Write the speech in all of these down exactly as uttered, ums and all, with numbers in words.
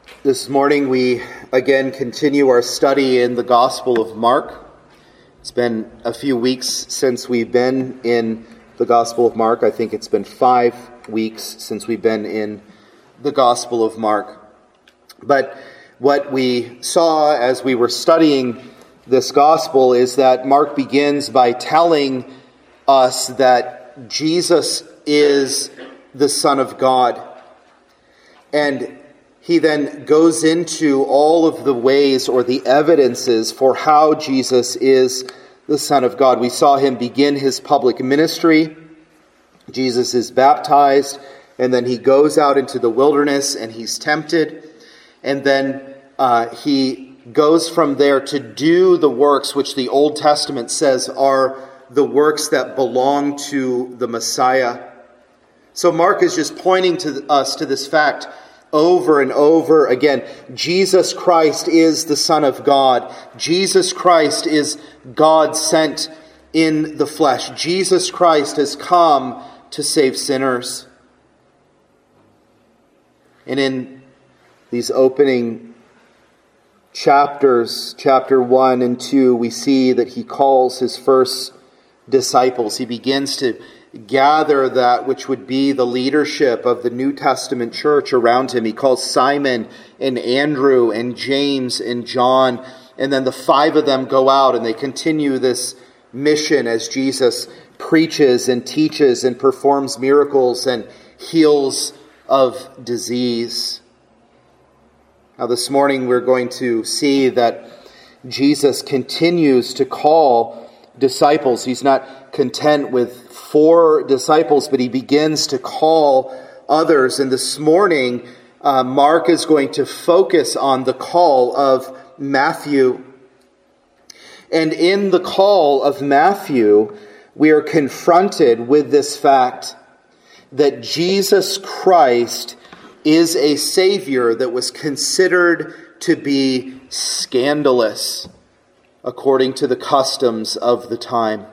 This morning we again continue our study in the Gospel of Mark. It's been a few weeks since we've been in the Gospel of Mark. I think it's been five weeks since we've been in the Gospel of Mark. But what we saw as we were studying this Gospel is that Mark begins by telling us that Jesus is the Son of God. And he then goes into all of the ways or the evidences for how Jesus is the Son of God. We saw him begin his public ministry. Jesus is baptized, and then he goes out into the wilderness and he's tempted. And then uh, he goes from there to do the works which the Old Testament says are the works that belong to the Messiah. So Mark is just pointing to us to this fact over and over again. Jesus Christ is the Son of God. Jesus Christ is God sent in the flesh. Jesus Christ has come to save sinners. And in these opening chapters, chapter one and two, we see that he calls his first disciples. He begins to gather that which would be the leadership of the New Testament church around him. He calls Simon and Andrew and James and John, and then the five of them go out and they continue this mission as Jesus preaches and teaches and performs miracles and heals of disease. Now this morning we're going to see that Jesus continues to call disciples. He's not content with four disciples, but he begins to call others. And this morning, uh, Mark is going to focus on the call of Matthew. And in the call of Matthew, we are confronted with this fact that Jesus Christ is a Savior that was considered to be scandalous according to the customs of the time.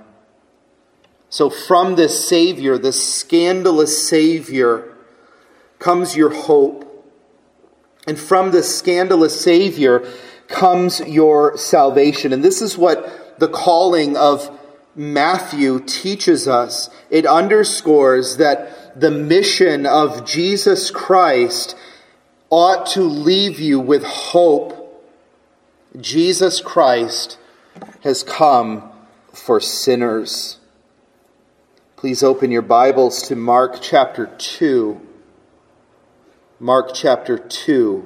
So from this Savior, this scandalous Savior, comes your hope. And from this scandalous Savior comes your salvation. And this is what the calling of Matthew teaches us. It underscores that the mission of Jesus Christ ought to leave you with hope. Jesus Christ has come for sinners. Please open your Bibles to Mark chapter two. Mark chapter two.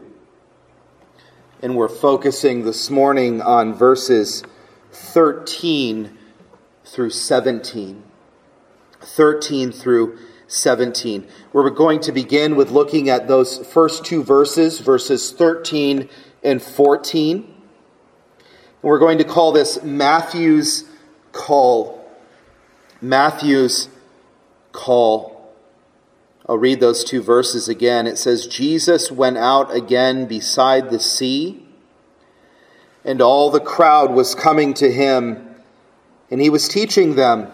And we're focusing this morning on verses thirteen through seventeen. thirteen through seventeen. We're going to begin with looking at those first two verses, verses thirteen and fourteen. And we're going to call this Matthew's call. Matthew's call. I'll read those two verses again. It says, Jesus went out again beside the sea, and all the crowd was coming to him, and he was teaching them.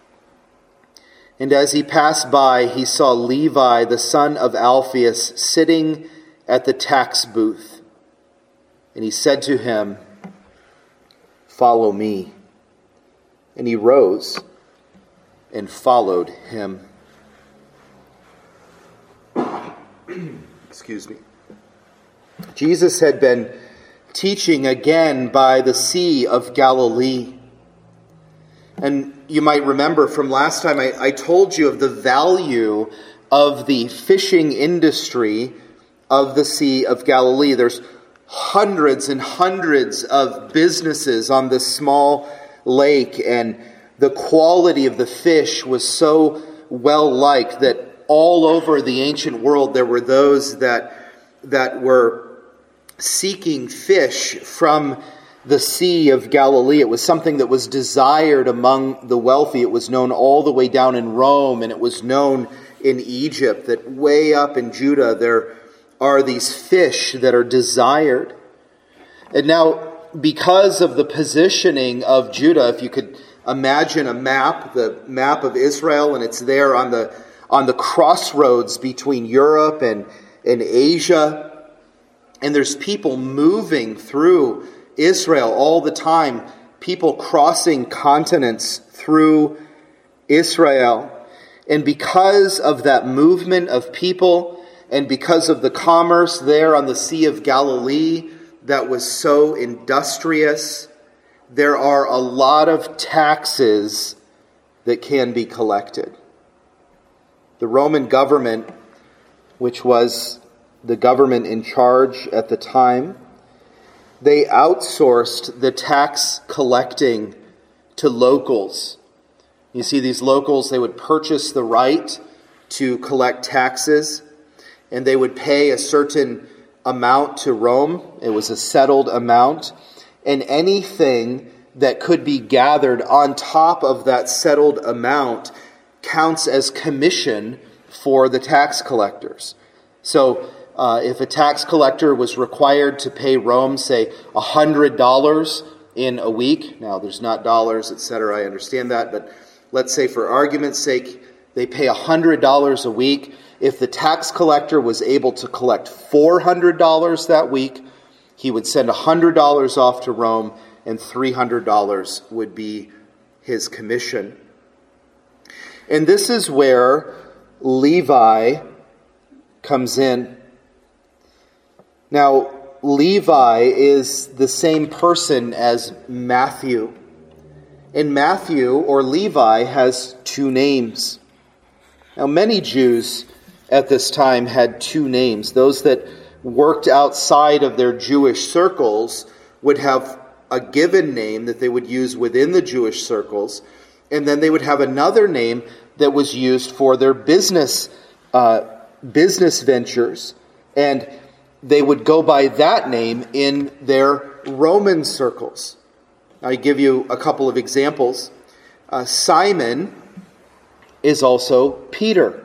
And as he passed by, he saw Levi, the son of Alphaeus, sitting at the tax booth. And he said to him, "Follow me." And he rose and followed him. Excuse me. Jesus had been teaching again by the Sea of Galilee. And you might remember from last time I, I told you of the value of the fishing industry of the Sea of Galilee. There's hundreds and hundreds of businesses on this small lake, and the quality of the fish was so well liked that all over the ancient world there were those that that were seeking fish from the Sea of Galilee. It was something that was desired among the wealthy. It was known all the way down in Rome, and it was known in Egypt that way up in Judah there are these fish that are desired. And now, because of the positioning of Judah, if you could imagine a map, the map of Israel, and it's there on the on the crossroads between Europe and, and Asia. And there's people moving through Israel all the time, people crossing continents through Israel. And because of that movement of people, and because of the commerce there on the Sea of Galilee that was so industrious, there are a lot of taxes that can be collected. The Roman government, which was the government in charge at the time, they outsourced the tax collecting to locals. You see, these locals, they would purchase the right to collect taxes, and they would pay a certain amount to Rome. It was a settled amount. And anything that could be gathered on top of that settled amount counts as commission for the tax collectors. So uh, if a tax collector was required to pay Rome, say, one hundred dollars in a week, now there's not dollars, et cetera, I understand that, but let's say for argument's sake, they pay one hundred dollars a week. If the tax collector was able to collect four hundred dollars that week, he would send one hundred dollars off to Rome, and three hundred dollars would be his commission. And this is where Levi comes in. Now, Levi is the same person as Matthew. And Matthew, or Levi, has two names. Now, many Jews at this time had two names. Those that worked outside of their Jewish circles would have a given name that they would use within the Jewish circles, and then they would have another name that was used for their business uh, business ventures, and they would go by that name in their Roman circles. I give you a couple of examples. Uh, Simon is also Peter.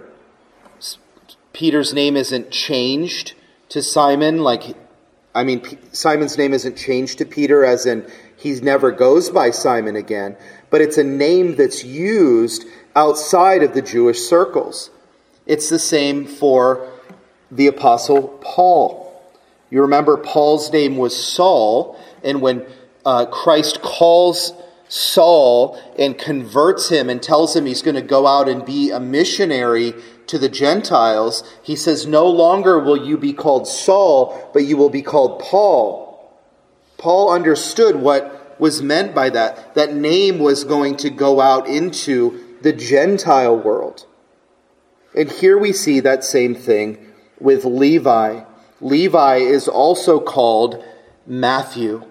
Peter's name isn't changed to Simon, like, I mean, P- Simon's name isn't changed to Peter as in he never goes by Simon again, but it's a name that's used outside of the Jewish circles. It's the same for the Apostle Paul. You remember Paul's name was Saul, and when uh, Christ calls Saul and converts him and tells him he's going to go out and be a missionary to the Gentiles, he says, no longer will you be called Saul, but you will be called Paul. Paul understood what was meant by that. That name was going to go out into the Gentile world. And here we see that same thing with Levi. Levi is also called Matthew.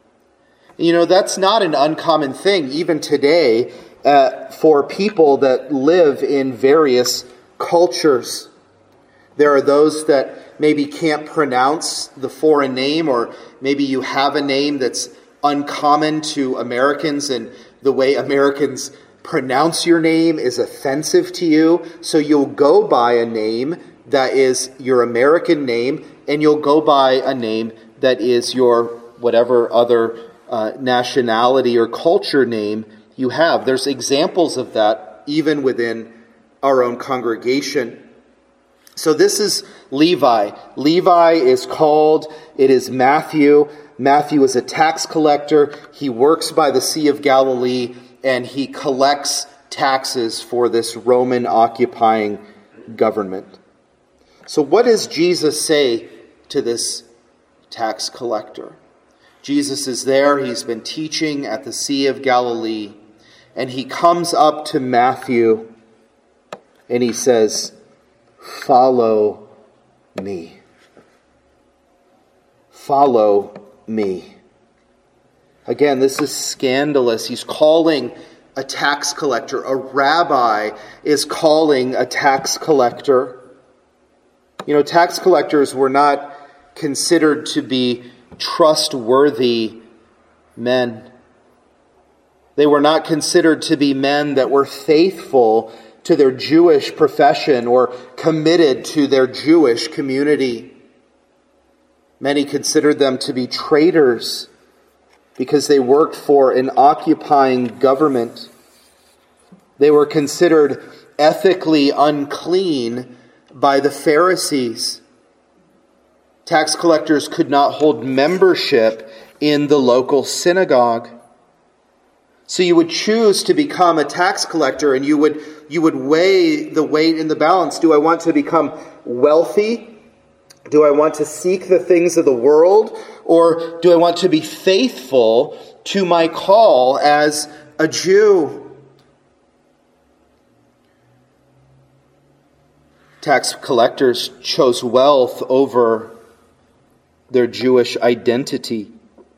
You know, that's not an uncommon thing, even today, uh, for people that live in various cultures. There are those that maybe can't pronounce the foreign name, or maybe you have a name that's uncommon to Americans, and the way Americans pronounce your name is offensive to you. So you'll go by a name that is your American name, and you'll go by a name that is your whatever other uh, nationality or culture name you have. There's examples of that even within our own congregation. So this is Levi. Levi is called, it is Matthew. Matthew is a tax collector. He works by the Sea of Galilee, and he collects taxes for this Roman occupying government. So what does Jesus say to this tax collector? Jesus is there. He's been teaching at the Sea of Galilee, and he comes up to Matthew and he says, "Follow me. Follow me." Again, this is scandalous. He's calling a tax collector. A rabbi is calling a tax collector. You know, tax collectors were not considered to be trustworthy men. They were not considered to be men that were faithful to their Jewish profession or committed to their Jewish community. Many considered them to be traitors because they worked for an occupying government. They were considered ethically unclean by the Pharisees. Tax collectors could not hold membership in the local synagogue. So you would choose to become a tax collector, and you would you would weigh the weight in the balance. Do I want to become wealthy? Do I want to seek the things of the world? Or do I want to be faithful to my call as a Jew? Tax collectors chose wealth over their Jewish identity.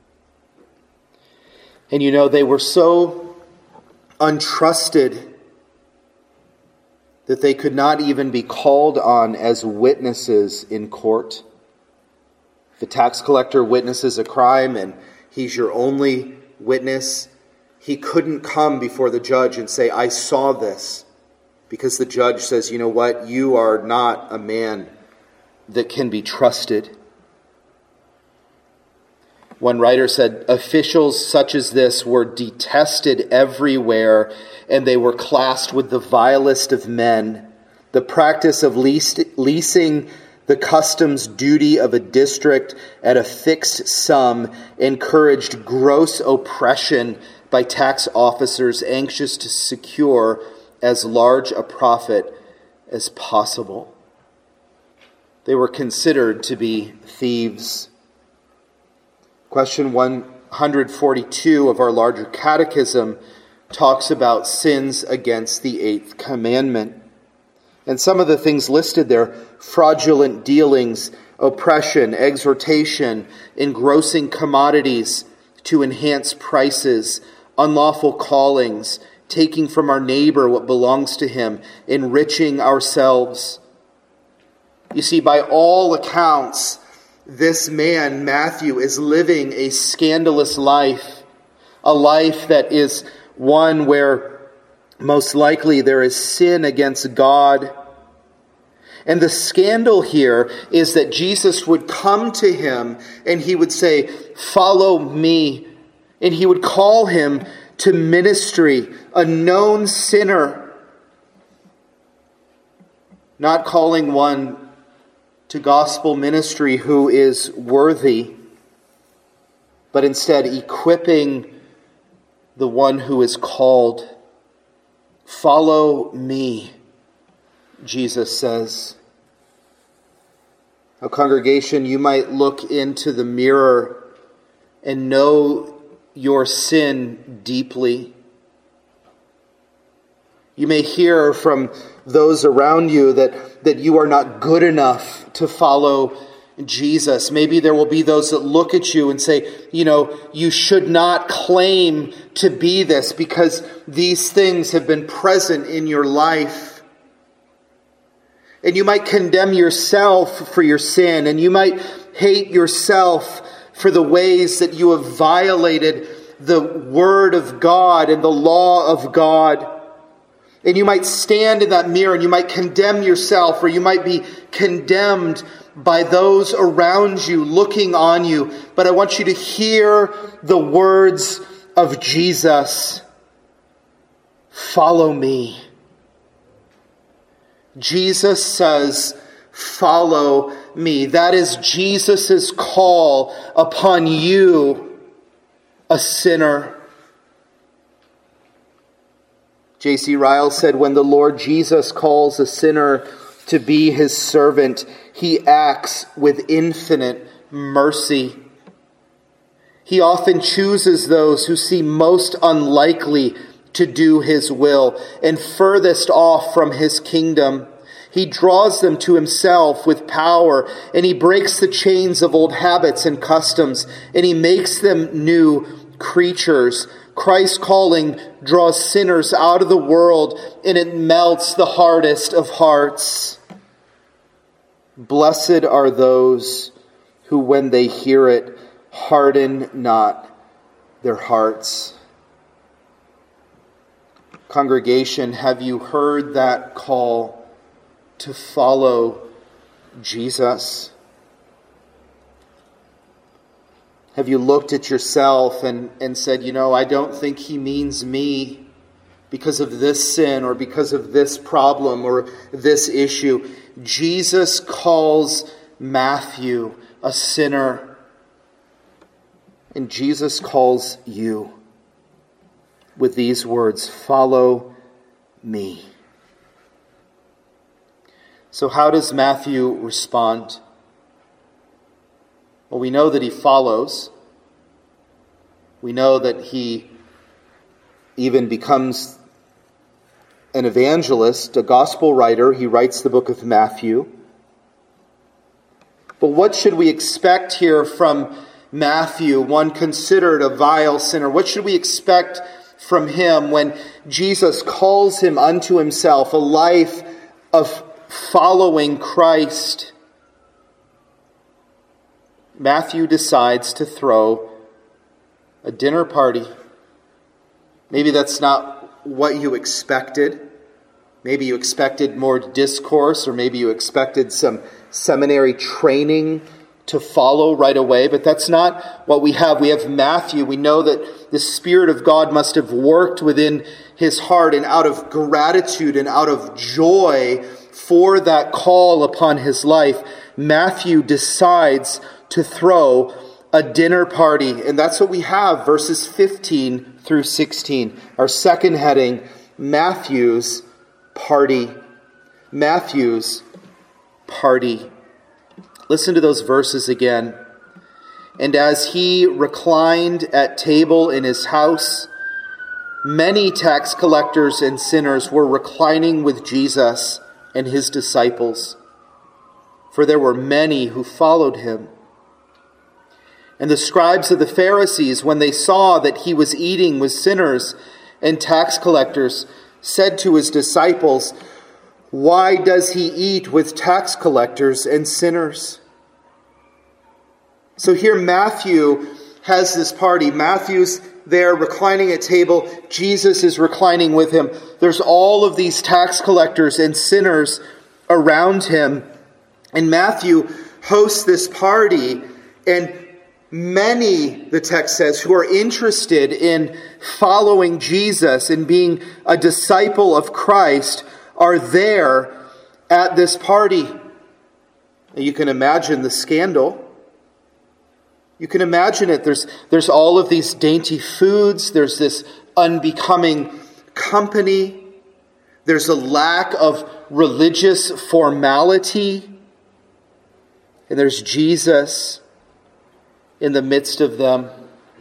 And you know, they were so untrusted that they could not even be called on as witnesses in court. If a tax collector witnesses a crime and he's your only witness, he couldn't come before the judge and say, I saw this, because the judge says, you know what, you are not a man that can be trusted. One writer said, officials such as this were detested everywhere, and they were classed with the vilest of men. The practice of least, leasing the customs duty of a district at a fixed sum encouraged gross oppression by tax officers anxious to secure as large a profit as possible. They were considered to be thieves. Question one hundred forty-two of our larger catechism talks about sins against the eighth commandment. And some of the things listed there: fraudulent dealings, oppression, exhortation, engrossing commodities to enhance prices, unlawful callings, taking from our neighbor what belongs to him, enriching ourselves. You see, by all accounts, this man, Matthew, is living a scandalous life, a life that is one where most likely there is sin against God. And the scandal here is that Jesus would come to him and he would say, follow me. And he would call him to ministry, a known sinner, not calling one to gospel ministry who is worthy, but instead equipping the one who is called. Follow me, Jesus says. Now, congregation, you might look into the mirror and know your sin deeply. You may hear from those around you that, that you are not good enough to follow Jesus. Maybe there will be those that look at you and say, you know, you should not claim to be this because these things have been present in your life. And you might condemn yourself for your sin, and you might hate yourself for the ways that you have violated the Word of God and the law of God. And you might stand in that mirror and you might condemn yourself, or you might be condemned by those around you looking on you. But I want you to hear the words of Jesus. Follow me. Jesus says, follow me. That is Jesus' call upon you, a sinner. J C Ryle said, when the Lord Jesus calls a sinner to be his servant, he acts with infinite mercy. He often chooses those who seem most unlikely to do his will and furthest off from his kingdom. He draws them to himself with power, and he breaks the chains of old habits and customs, and he makes them new creatures. Christ's calling draws sinners out of the world, and it melts the hardest of hearts. Blessed are those who, when they hear it, harden not their hearts. Congregation, have you heard that call to follow Jesus? Have you looked at yourself and, and said, you know, I don't think he means me because of this sin or because of this problem or this issue? Jesus calls Matthew a sinner. And Jesus calls you with these words, "Follow me." So how does Matthew respond? Well, we know that he follows. We know that he even becomes an evangelist, a gospel writer. He writes the book of Matthew. But what should we expect here from Matthew, one considered a vile sinner? What should we expect from him when Jesus calls him unto himself, a life of following Christ? Matthew decides to throw a dinner party. Maybe that's not what you expected. Maybe you expected more discourse, or maybe you expected some seminary training to follow right away, but that's not what we have. We have Matthew. We know that the Spirit of God must have worked within his heart, and out of gratitude and out of joy for that call upon his life, Matthew decides to throw a dinner party. And that's what we have, verses fifteen through sixteen. Our second heading, Matthew's party. Matthew's party. Listen to those verses again. "And as he reclined at table in his house, many tax collectors and sinners were reclining with Jesus and his disciples, for there were many who followed him. And the scribes of the Pharisees, when they saw that he was eating with sinners and tax collectors, said to his disciples, 'Why does he eat with tax collectors and sinners?'" So here Matthew has this party. Matthew's there reclining at table. Jesus is reclining with him. There's all of these tax collectors and sinners around him. And Matthew hosts this party, and many, the text says, who are interested in following Jesus and being a disciple of Christ are there at this party. And you can imagine the scandal. You can imagine it. There's, there's all of these dainty foods. There's this unbecoming company. There's a lack of religious formality. And there's Jesus in the midst of them.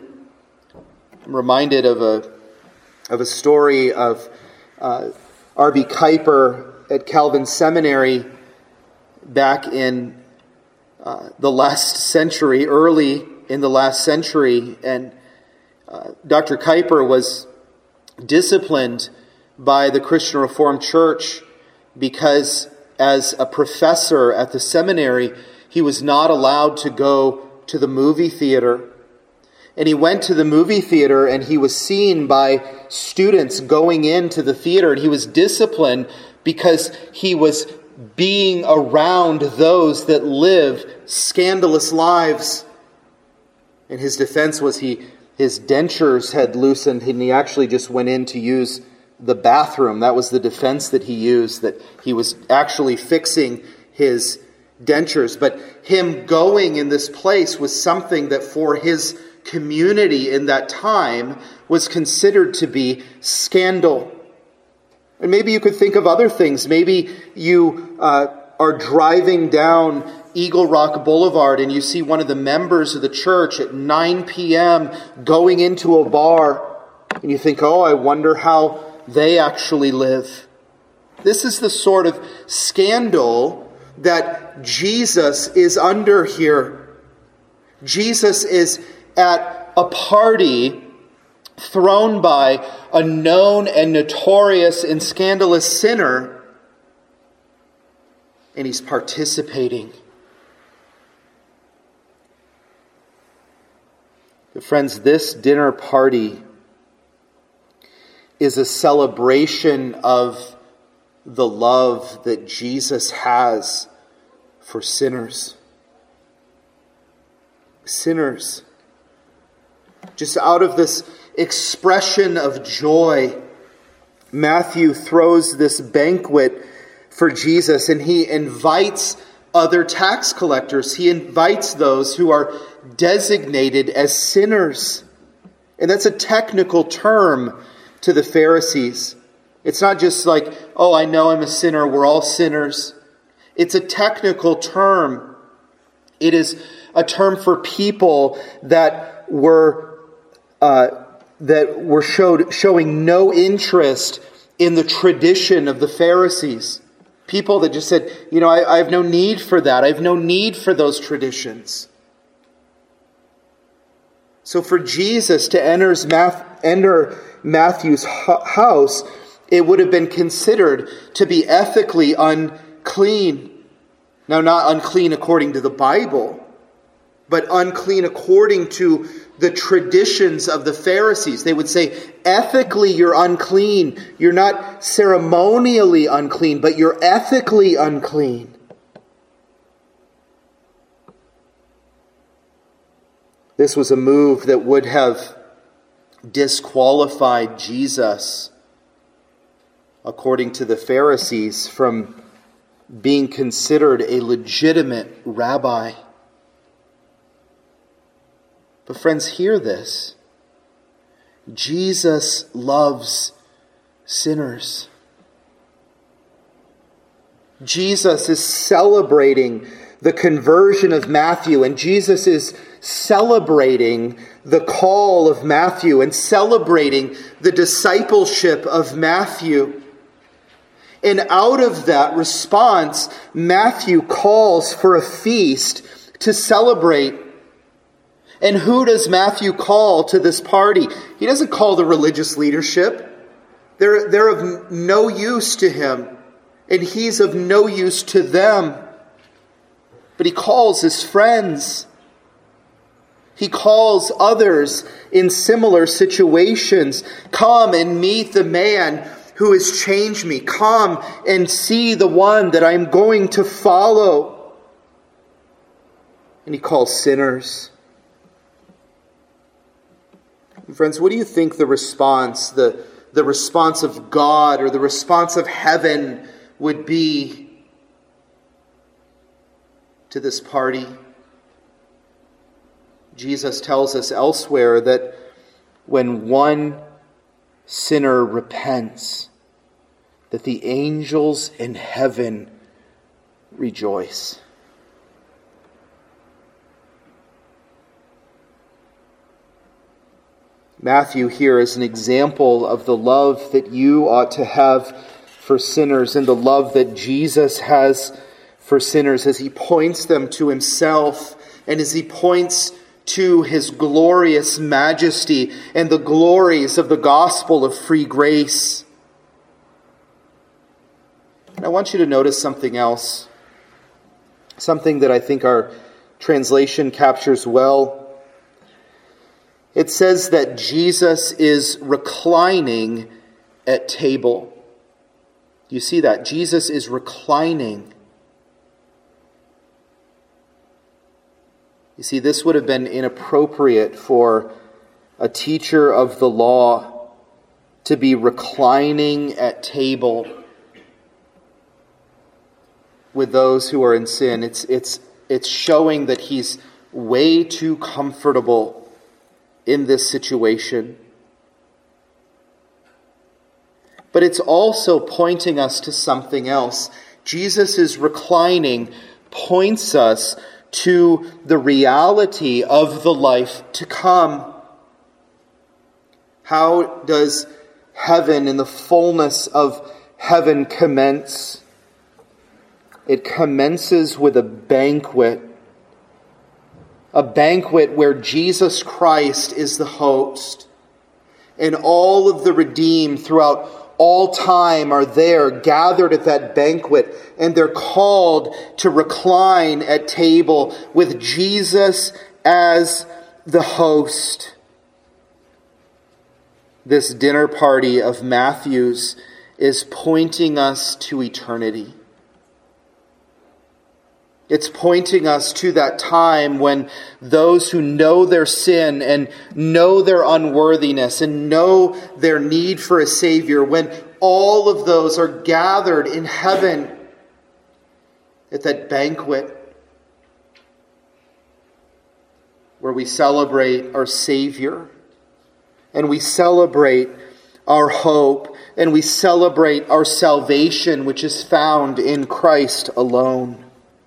I'm reminded of a of a story of uh, R B Kuiper at Calvin Seminary back in uh, the last century, early in the last century. And uh, Doctor Kuiper was disciplined by the Christian Reformed Church because as a professor at the seminary, he was not allowed to go to the movie theater. And he went to the movie theater and he was seen by students going into the theater, and he was disciplined because he was being around those that live scandalous lives. And his defense was he his dentures had loosened and he actually just went in to use the bathroom. That was the defense that he used, that he was actually fixing his dentures. But him going in this place was something that for his community in that time was considered to be scandal. And maybe you could think of other things. Maybe you uh, are driving down Eagle Rock Boulevard and you see one of the members of the church at nine p.m. going into a bar, and you think, oh, I wonder how they actually live. This is the sort of scandal that Jesus is under here. Jesus is at a party thrown by a known and notorious and scandalous sinner, and he's participating. But friends, this dinner party is a celebration of the love that Jesus has for sinners. Sinners. Just out of this expression of joy, Matthew throws this banquet for Jesus, and he invites other tax collectors. He invites those who are designated as sinners. And that's a technical term to the Pharisees. It's not just like, oh, I know I'm a sinner, we're all sinners. It's a technical term. It is a term for people that were uh, that were showed showing no interest in the tradition of the Pharisees. People that just said, you know, I, I have no need for that. I have no need for those traditions. So for Jesus to enter Matthew's house, it would have been considered to be ethically unclean. Now, not unclean according to the Bible, but unclean according to the traditions of the Pharisees. They would say, ethically you're unclean. You're not ceremonially unclean, but you're ethically unclean. This was a move that would have disqualified Jesus, according to the Pharisees, from being considered a legitimate rabbi. But friends, hear this. Jesus loves sinners. Jesus is celebrating the conversion of Matthew, and Jesus is celebrating the call of Matthew and celebrating the discipleship of Matthew. And out of that response, Matthew calls for a feast to celebrate. And who does Matthew call to this party? He doesn't call the religious leadership. They're, they're of no use to him, and he's of no use to them. But he calls his friends. He calls others in similar situations. Come and meet the man who has changed me. Come and see the one that I'm going to follow. And he calls sinners. And friends, what do you think the response, the, the response of God or the response of heaven would be to this party? Jesus tells us elsewhere that when one sinner repents, that the angels in heaven rejoice. Matthew here is an example of the love that you ought to have for sinners and the love that Jesus has for sinners as he points them to himself and as he points to his glorious majesty and the glories of the gospel of free grace. And I want you to notice something else, something that I think our translation captures well. It says that Jesus is reclining at table. You see that? Jesus is reclining. You see, this would have been inappropriate for a teacher of the law to be reclining at table with those who are in sin. It's, it's, it's showing that he's way too comfortable in this situation. But it's also pointing us to something else. Jesus' reclining points us to the reality of the life to come. How does heaven and the fullness of heaven commence? It commences with a banquet. A banquet where Jesus Christ is the host. And all of the redeemed throughout all time are there, gathered at that banquet, and they're called to recline at table with Jesus as the host. This dinner party of Matthew's is pointing us to eternity. It's pointing us to that time when those who know their sin and know their unworthiness and know their need for a Savior, when all of those are gathered in heaven, at that banquet where we celebrate our Savior and we celebrate our hope and we celebrate our salvation, which is found in Christ alone.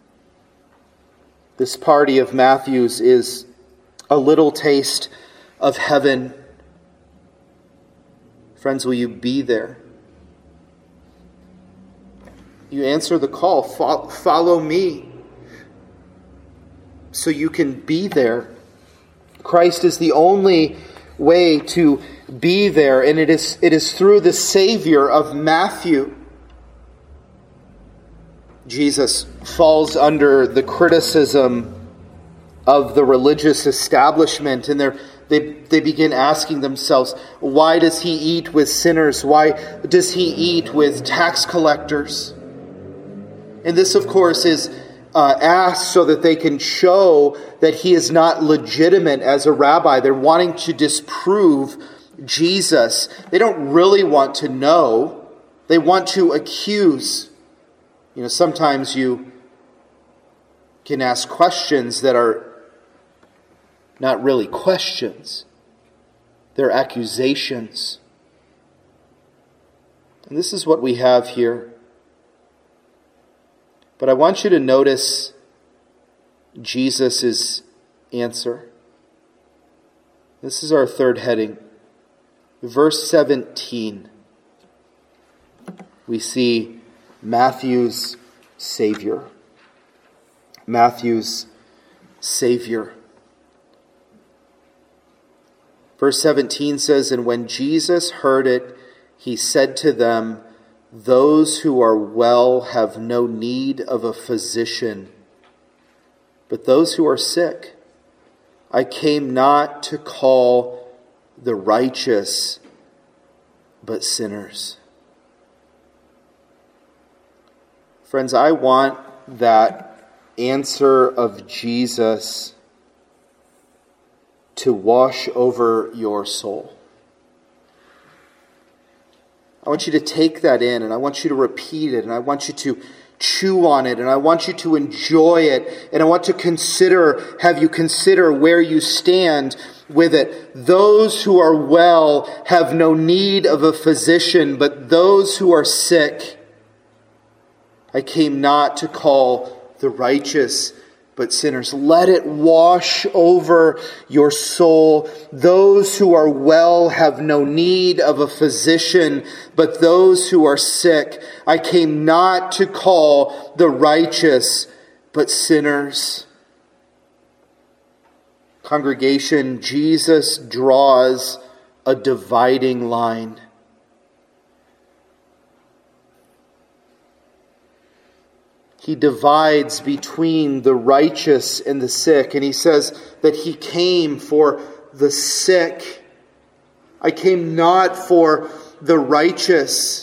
This party of Matthew's is a little taste of heaven. Friends, will you be there? You answer the call, follow me, so you can be there. Christ is the only way to be there, and it is, it is through the Savior of Matthew. Jesus falls under the criticism of the religious establishment, and they're, they they begin asking themselves, why does he eat with sinners? Why does he eat with tax collectors? And this, of course, is uh, asked so that they can show that he is not legitimate as a rabbi. They're wanting to disprove Jesus. They don't really want to know. They want to accuse. You know, sometimes you can ask questions that are not really questions. They're accusations. And this is what we have here. But I want you to notice Jesus' answer. This is our third heading. Verse seventeen. We see Matthew's Savior. Matthew's Savior. Verse seventeen says, and when Jesus heard it, he said to them, those who are well have no need of a physician, but those who are sick. I came not to call the righteous, but sinners. Friends, I want that answer of Jesus to wash over your soul. I want you to take that in, and I want you to repeat it, and I want you to chew on it, and I want you to enjoy it, and I want to consider, have you consider where you stand with it. Those who are well have no need of a physician, but those who are sick. I came not to call the righteous, but sinners. Let it wash over your soul. Those who are well have no need of a physician, but those who are sick. I came not to call the righteous, but sinners. Congregation, Jesus draws a dividing line. He divides between the righteous and the sick. And he says that he came for the sick. I came not for the righteous.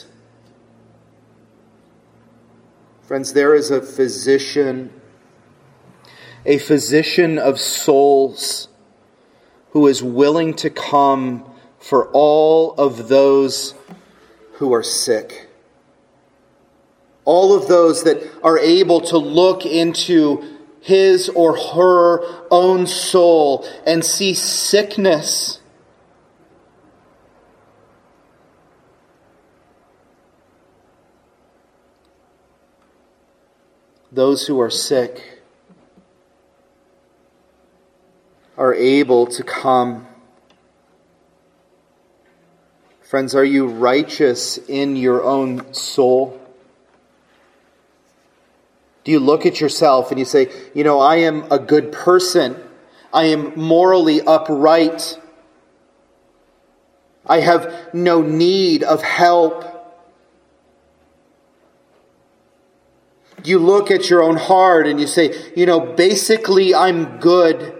Friends, there is a physician, a physician of souls who is willing to come for all of those who are sick. All of those that are able to look into his or her own soul and see sickness. Those who are sick are able to come. Friends, are you righteous in your own soul? Do you look at yourself and you say, you know, I am a good person. I am morally upright. I have no need of help. You look at your own heart and you say, you know, basically I'm good.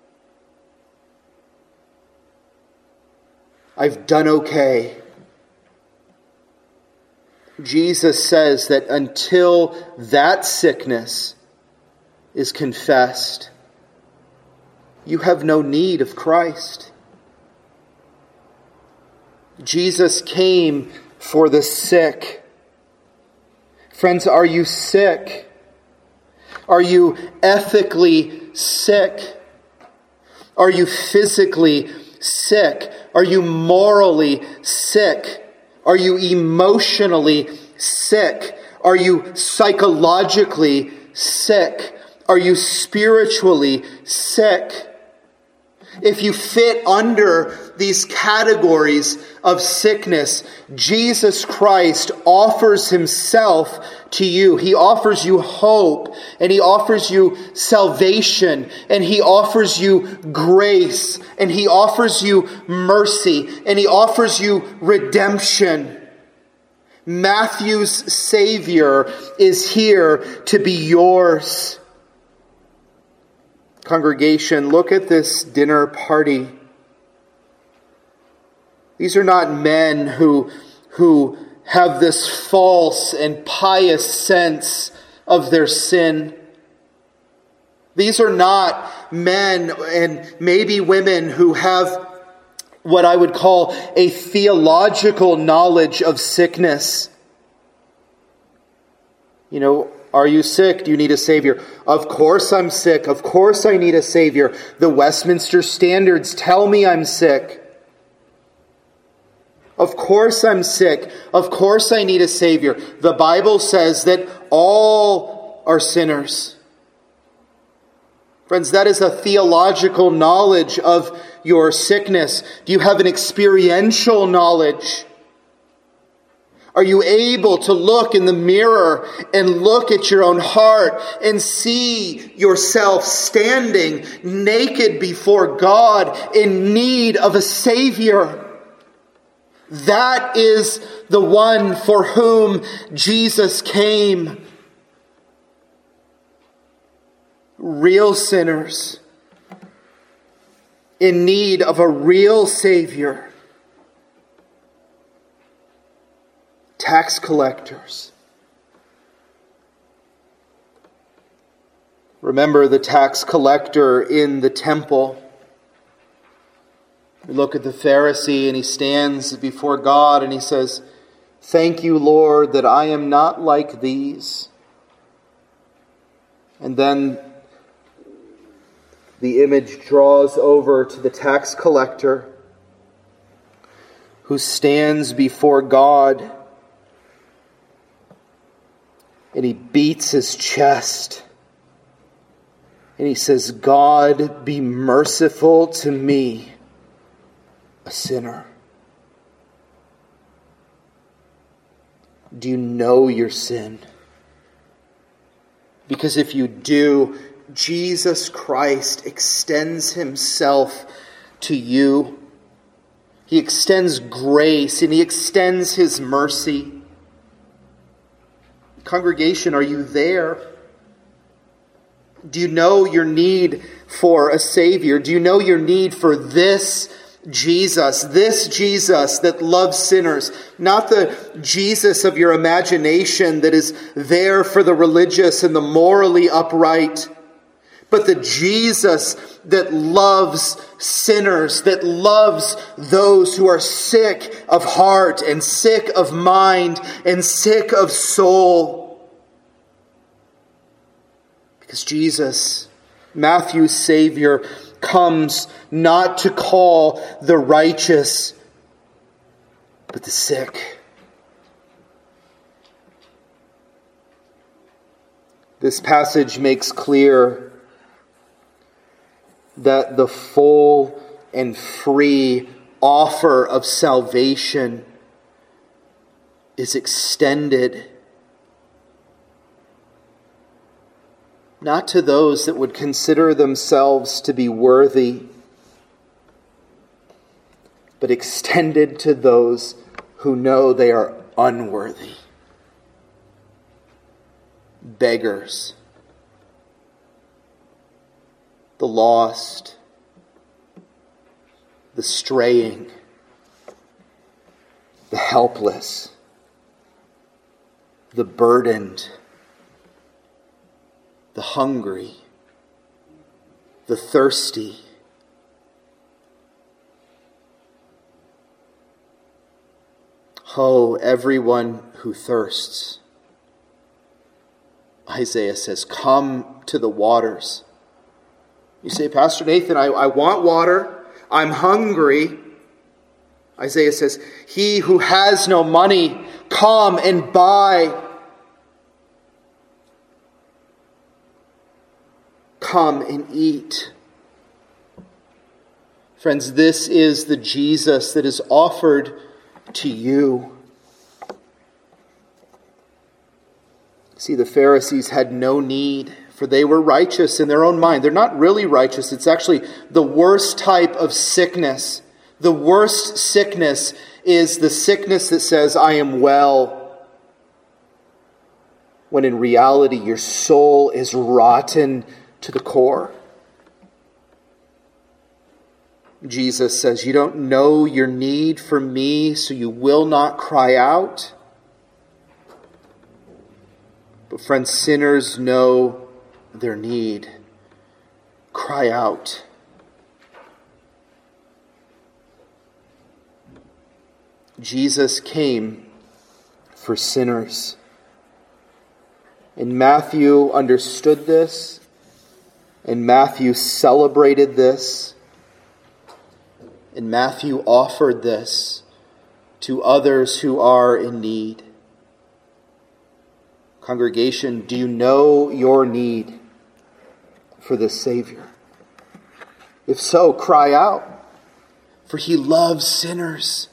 I've done okay. Jesus says that until that sickness is confessed, you have no need of Christ. Jesus came for the sick. Friends, are you sick? Are you ethically sick? Are you physically sick? Are you morally sick? Are you emotionally sick? Are you psychologically sick? Are you spiritually sick? If you fit under these categories of sickness, Jesus Christ offers himself to you. He offers you hope, and he offers you salvation, and he offers you grace, and he offers you mercy, and he offers you redemption. Matthew's Savior is here to be yours. Congregation, look at this dinner party. These are not men who, who have this false and pious sense of their sin. These are not men and maybe women who have what I would call a theological knowledge of sickness. You know, are you sick? Do you need a Savior? Of course I'm sick. Of course I need a Savior. The Westminster Standards tell me I'm sick. Of course I'm sick. Of course I need a Savior. The Bible says that all are sinners. Friends, that is a theological knowledge of your sickness. Do you have an experiential knowledge? Are you able to look in the mirror and look at your own heart and see yourself standing naked before God in need of a Savior? That is the one for whom Jesus came. Real sinners in need of a real Savior. Tax collectors. Remember the tax collector in the temple. We look at the Pharisee and he stands before God and he says, "Thank you, Lord, that I am not like these." And then the image draws over to the tax collector who stands before God and he beats his chest and he says, "God, be merciful to me, a sinner." Do you know your sin? Because if you do, Jesus Christ extends himself to you. He extends grace and he extends his mercy. Congregation, are you there? Do you know your need for a Savior? Do you know your need for this Jesus, this Jesus that loves sinners, not the Jesus of your imagination that is there for the religious and the morally upright, but the Jesus that loves sinners, that loves those who are sick of heart and sick of mind and sick of soul. Because Jesus, Matthew's Savior, comes not to call the righteous, but the sick. This passage makes clear that the full and free offer of salvation is extended not to those that would consider themselves to be worthy, but extended to those who know they are unworthy. Beggars, the lost, the straying, the helpless, the burdened, the hungry, the thirsty. Ho, everyone who thirsts. Isaiah says, come to the waters. You say, Pastor Nathan, I, I want water. I'm hungry. Isaiah says, he who has no money, come and buy. Come and eat. Friends, this is the Jesus that is offered to you. See, the Pharisees had no need, for they were righteous in their own mind. They're not really righteous. It's actually the worst type of sickness. The worst sickness is the sickness that says, I am well, when in reality your soul is rotten to the core. Jesus says, you don't know your need for me, so you will not cry out. But friends, sinners know their need. Cry out. Jesus came for sinners. And Matthew understood this, and Matthew celebrated this, and Matthew offered this to others who are in need. Congregation, do you know your need for this Savior? If so, cry out, for he loves sinners.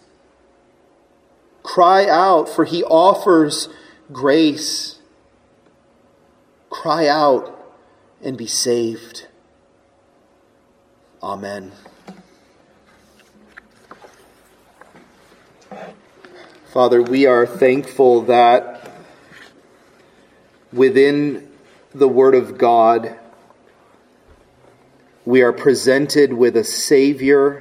Cry out, for he offers grace. Cry out and be saved. Amen. Father, we are thankful that within the Word of God, we are presented with a Savior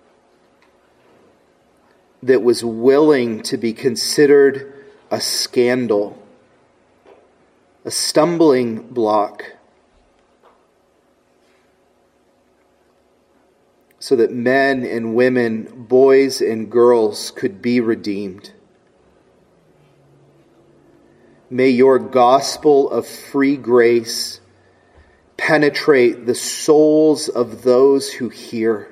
that was willing to be considered a scandal, a stumbling block, so that men and women, boys and girls could be redeemed. May your gospel of free grace penetrate the souls of those who hear.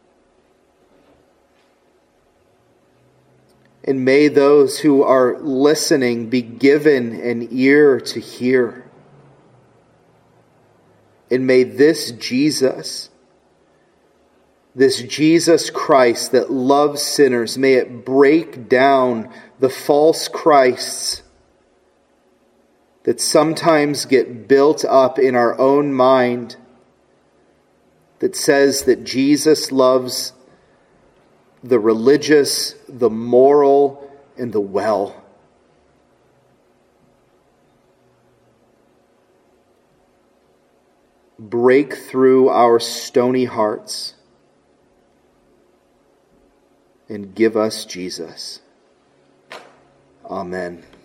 And may those who are listening be given an ear to hear. And may this Jesus, this Jesus Christ that loves sinners, may it break down the false Christs that sometimes get built up in our own mind that says that Jesus loves the religious, the moral, and the well. Break through our stony hearts and give us Jesus. Amen.